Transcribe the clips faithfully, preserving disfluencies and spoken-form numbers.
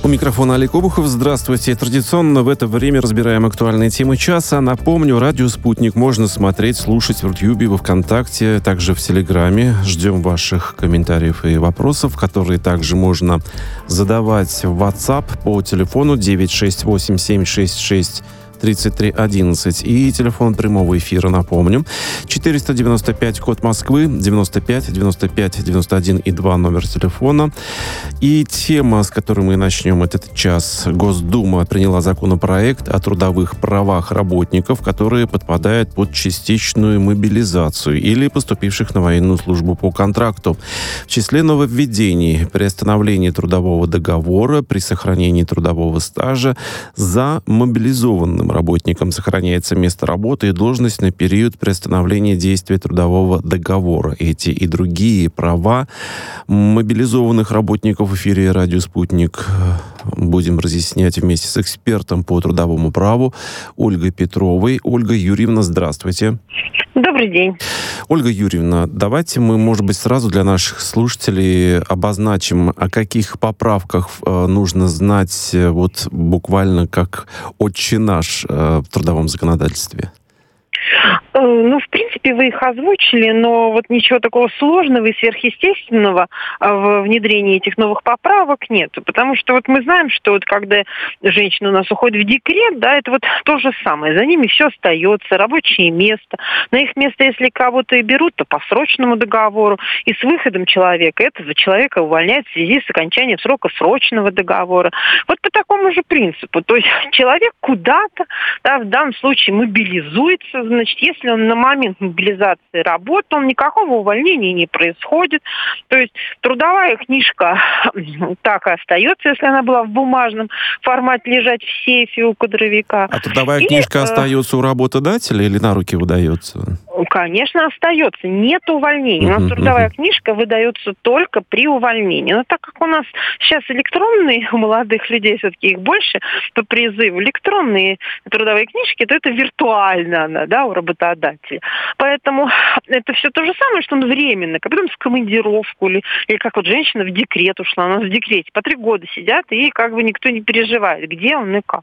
У микрофона Олег Обухов. Здравствуйте. Традиционно в это время разбираем актуальные темы часа. Напомню, радио «Спутник» можно смотреть, слушать в Ютьюбе, во Вконтакте, также в Телеграме. Ждем ваших комментариев и вопросов, которые также можно задавать в WhatsApp по телефону девять шесть восемь семь шесть шесть тридцать три одиннадцать и телефон прямого эфира, напомню, четыреста девяносто пять, код Москвы, девяносто пять девяносто пять девяносто один и два номер телефона. И тема, с которой мы начнем этот час. Госдума приняла законопроект о трудовых правах работников, которые подпадают под частичную мобилизацию или поступивших на военную службу по контракту. В числе нововведений: приостановление трудового договора при сохранении трудового стажа за мобилизованным работникам сохраняется место работы и должность на период приостановления действия трудового договора. Эти и другие права мобилизованных работников в эфире «Радио Спутник» будем разъяснять вместе с экспертом по трудовому праву Ольгой Петровой. Ольга Юрьевна, здравствуйте. Добрый день. Ольга Юрьевна, давайте мы, может быть, сразу для наших слушателей обозначим, о каких поправках э, нужно знать э, вот буквально как «Отче наш» э, в трудовом законодательстве. Ну, в принципе, вы их озвучили, но вот ничего такого сложного и сверхъестественного в внедрении этих новых поправок нет. Потому что вот мы знаем, что вот когда женщина у нас уходит в декрет, да, это вот то же самое. За ними все остается, рабочее место. На их место, если кого-то и берут, то по срочному договору. И с выходом человека этого человека увольняют в связи с окончанием срока срочного договора. Вот по такому же принципу. То есть человек куда-то, да, в данном случае мобилизуется, значит, если он на момент мобилизации работал, никакого увольнения не происходит. То есть трудовая книжка так и остается, если она была в бумажном формате лежать в сейфе у кадровика. А трудовая и, книжка э, остается у работодателя или на руки выдается? Конечно, остается. Нет увольнения. У нас трудовая книжка выдается только при увольнении. Но так как у нас сейчас электронные, у молодых людей все-таки их больше по призыву, электронные трудовые книжки, то это виртуально она, да, у работодателя. Поэтому это все то же самое, что он временно, как потом в командировку, или, или как вот женщина в декрет ушла, она в декрете по три года сидят, и как бы никто не переживает, где он и как.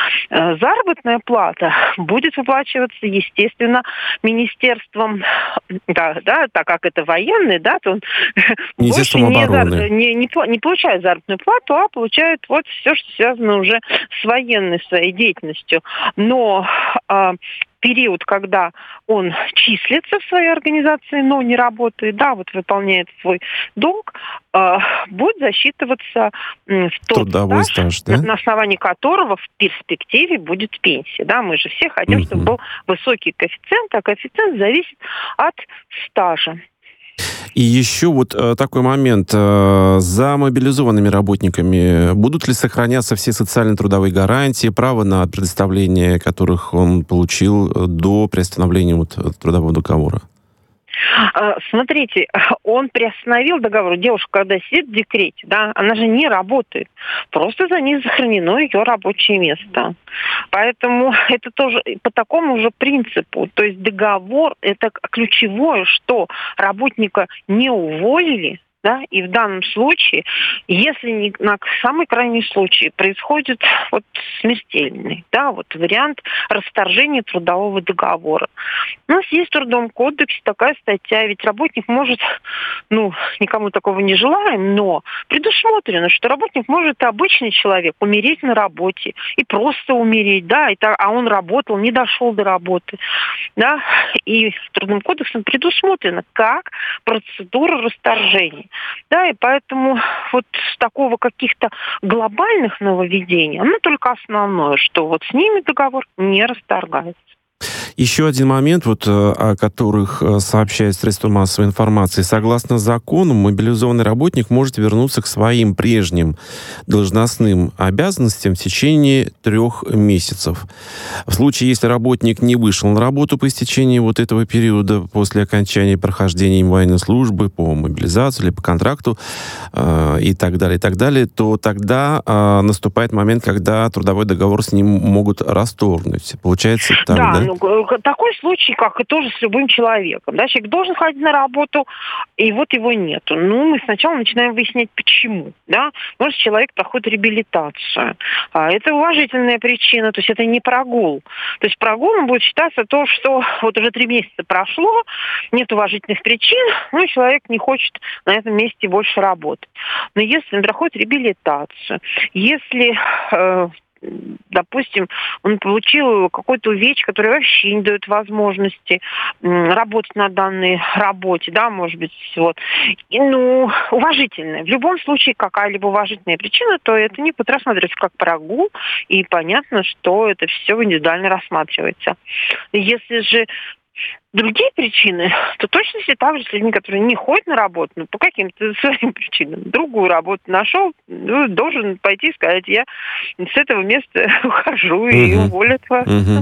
Заработная плата будет выплачиваться, естественно, министерством, да, да, так как это военный, да, то он больше не, зар... не, не, не получает заработную плату, а получает вот все, что связано уже с военной своей деятельностью. Но а, период, когда он числится в своей организации, но не работает, да, вот выполняет свой долг, э, будет засчитываться э, в тот трудовой стаж, стаж, да? на основании которого в перспективе будет пенсия. Да, мы же все хотим, uh-huh. чтобы был высокий коэффициент, а коэффициент зависит от стажа. И еще вот э, такой момент. Э, за мобилизованными работниками будут ли сохраняться все социально-трудовые гарантии, право на предоставление которых он получил до приостановления вот, трудового договора? Смотрите, он приостановил договор. Девушка, когда сидит в декрете, да, она же не работает. Просто за ней сохранено ее рабочее место. Поэтому это тоже по такому же принципу. То есть договор – это ключевое, что работника не уволили, да, и в данном случае, если не на самый крайний случай происходит вот смертельный, да, вот вариант расторжения трудового договора. У нас есть в Трудовом кодексе такая статья, ведь работник может, ну, никому такого не желаем, но предусмотрено, что работник может, обычный человек, умереть на работе и просто умереть, да, и так, а он работал, не дошел до работы, да, и Трудовым кодексом предусмотрено, как процедура расторжения. Да, и поэтому вот такого каких-то глобальных нововведений, оно только основное, что вот с ними договор не расторгается. Еще один момент, вот, о которых сообщают средства массовой информации. Согласно закону, мобилизованный работник может вернуться к своим прежним должностным обязанностям в течение трех месяцев. В случае, если работник не вышел на работу по истечении вот этого периода после окончания прохождения им военной службы по мобилизации или по контракту э, и так далее, и так далее, то тогда э, наступает момент, когда трудовой договор с ним могут расторгнуть. Получается так, да? Да, ну, такой случай, как и тоже с любым человеком. Да? Человек должен ходить на работу, и вот его нету. Ну, мы сначала начинаем выяснять, почему. Да? Может, человек проходит реабилитацию. А это уважительная причина, то есть это не прогул. То есть прогулом будет считаться то, что вот уже три месяца прошло, нет уважительных причин, ну, человек не хочет на этом месте больше работать. Но если он проходит реабилитацию, если... Э, допустим, он получил какой-то увечье, который вообще не дает возможности работать на данной работе, да, может быть, вот. И, ну, уважительная. В любом случае, какая-либо уважительная причина, то это не будет рассматриваться как прогул, и понятно, что это все индивидуально рассматривается. Если же другие причины, то точно все так же с людьми, которые не ходят на работу, но по каким-то своим причинам. Другую работу нашел, ну, должен пойти и сказать, я с этого места ухожу угу. и уволят вас. Угу.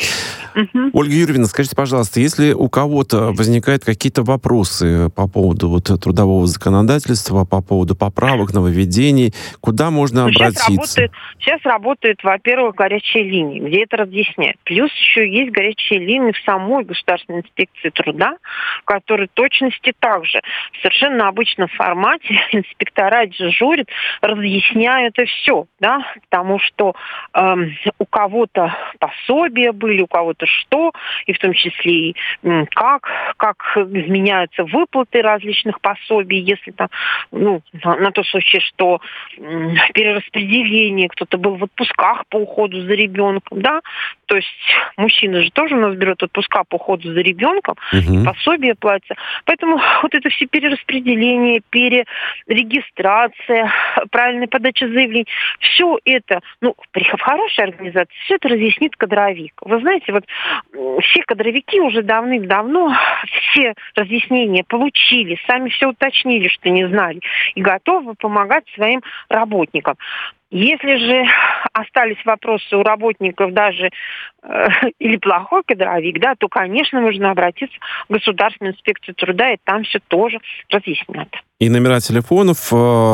Угу. Ольга Юрьевна, скажите, пожалуйста, если у кого-то возникают какие-то вопросы по поводу вот трудового законодательства, по поводу поправок, нововведений, куда можно ну, обратиться? Сейчас работает, сейчас работает, во-первых, горячая линия, где это разъясняют. Плюс еще есть горячая линия в самой Государственной инспекции труда, которая в точности также в совершенно обычном формате инспектора дежурят, разъясняют это все, да, потому что э, у кого-то пособия были, у кого-то что, и в том числе и как, как изменяются выплаты различных пособий, если там, ну, на, на тот случай, что м, перераспределение, кто-то был в отпусках по уходу за ребенком, да, то есть мужчина же тоже у нас берет отпуска по уходу за ребенком, угу. пособие платится. Поэтому вот это все перераспределение, перерегистрация, правильная подача заявлений, все это, ну, в хорошей организации, все это разъяснит кадровик. Вы знаете, вот все кадровики уже давным-давно все разъяснения получили, сами все уточнили, что не знали, и готовы помогать своим работникам. Если же остались вопросы у работников даже э, или плохой кадровик, да, то, конечно, можно обратиться в Государственную инспекцию труда, и там все тоже разъяснят. И номера телефонов,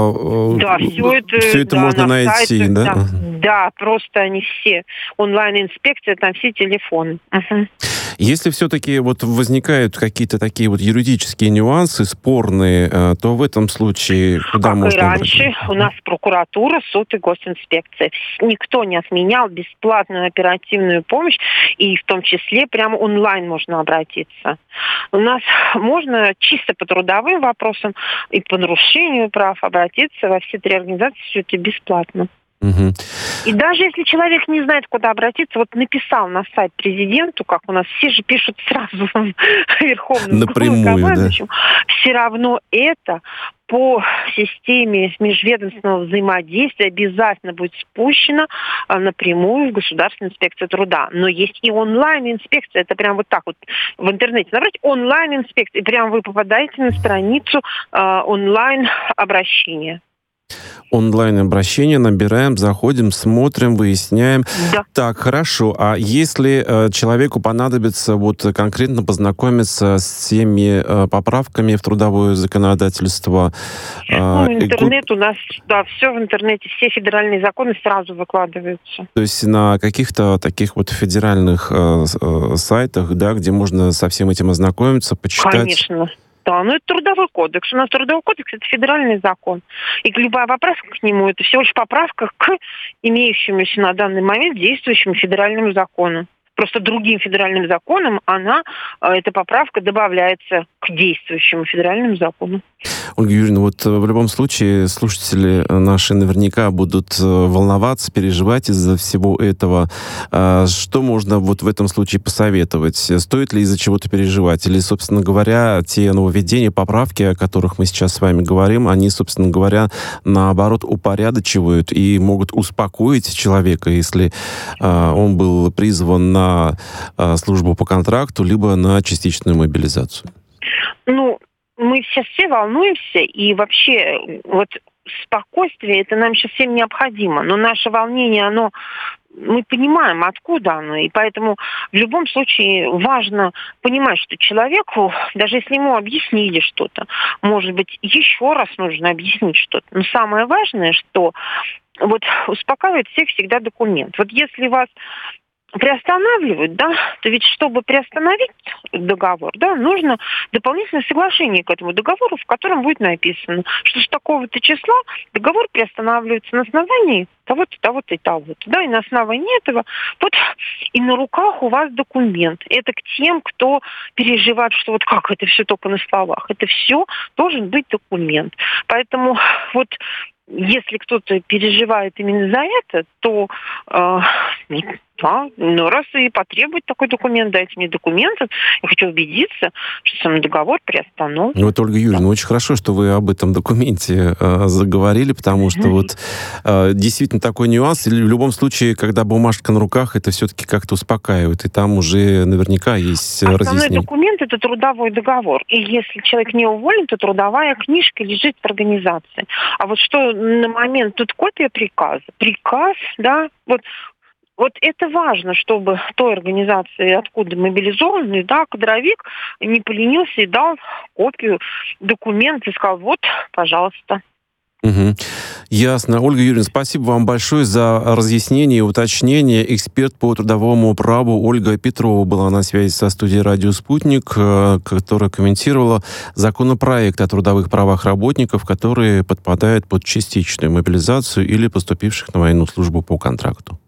э, да, все это, все это да, можно на найти, сайтах, да? да? Да, просто они все. Онлайн-инспекция, там все телефоны. Угу. Если все-таки вот возникают какие-то такие вот юридические нюансы спорные, то в этом случае куда как можно... Как и раньше, обратиться? У нас прокуратура, суд и госинспекция. Никто не отменял бесплатную оперативную помощь, и в том числе прямо онлайн можно обратиться. У нас можно чисто по трудовым вопросам и по нарушению прав обратиться во все три организации, все это бесплатно. Угу. И даже если человек не знает, куда обратиться, вот написал на сайт президенту, как у нас все же пишут сразу верховному главнокомандующему, да. Все равно это по системе межведомственного взаимодействия обязательно будет спущено а, напрямую в Государственную инспекцию труда. Но есть и онлайн-инспекция, это прям вот так вот в интернете набрать онлайн-инспекция, и прям вы попадаете на страницу а, онлайн-обращения. Онлайн-обращение набираем, заходим, смотрим, выясняем. Да. Так, хорошо. А если э, человеку понадобится вот конкретно познакомиться с теми э, поправками в трудовое законодательство? Э, ну, интернет и... у нас, да, все в интернете, все федеральные законы сразу выкладываются. То есть на каких-то таких вот федеральных э, э, сайтах, да, где можно со всем этим ознакомиться, почитать? Конечно. Да, ну это трудовой кодекс. У нас трудовой кодекс – это федеральный закон. И любая поправка к нему – это всего лишь поправка к имеющемуся на данный момент действующему федеральному закону. Просто другим федеральным законом она, эта поправка добавляется к действующему федеральному закону. Ольга Юрьевна, вот в любом случае слушатели наши наверняка будут волноваться, переживать из-за всего этого. Что можно вот в этом случае посоветовать? Стоит ли из-за чего-то переживать? Или, собственно говоря, те нововведения, поправки, о которых мы сейчас с вами говорим, они, собственно говоря, наоборот, упорядочивают и могут успокоить человека, если он был призван на службу по контракту, либо на частичную мобилизацию? Ну, мы сейчас все волнуемся, и вообще вот спокойствие, это нам сейчас всем необходимо. Но наше волнение, оно, мы понимаем, откуда оно, и поэтому в любом случае важно понимать, что человеку, даже если ему объяснили что-то, может быть, еще раз нужно объяснить что-то. Но самое важное, что вот успокаивает всех всегда документ. Вот если вас приостанавливают, да, то ведь чтобы приостановить договор, да, нужно дополнительное соглашение к этому договору, в котором будет написано, что с такого-то числа договор приостанавливается на основании того-то, того-то и того-то, да, и на основании этого вот и на руках у вас документ. Это к тем, кто переживает, что вот как это все только на словах. Это все должен быть документ. Поэтому вот если кто-то переживает именно за это, то э, да, ну раз и потребует такой документ, дайте мне документы, я хочу убедиться, что сам договор приостановлен. Вот, Ольга Юрьевна, да. Очень хорошо, что вы об этом документе э, заговорили, потому что mm-hmm. вот э, действительно такой нюанс. В любом случае, когда бумажка на руках, это все-таки как-то успокаивает, и там уже наверняка есть Основной разъяснение. Основной документ – это трудовой договор. И если человек не уволен, то трудовая книжка лежит в организации. А вот что на момент, тут копия приказа. Приказ, да, вот Вот это важно, чтобы той организации, откуда мобилизованный, да, кадровик, не поленился и дал копию документа и сказал, вот, пожалуйста. Угу. Ясно. Ольга Юрьевна, спасибо вам большое за разъяснение и уточнение. Эксперт по трудовому праву Ольга Петрова была на связи со студией «Радио Спутник», которая комментировала законопроект о трудовых правах работников, которые подпадают под частичную мобилизацию или поступивших на военную службу по контракту.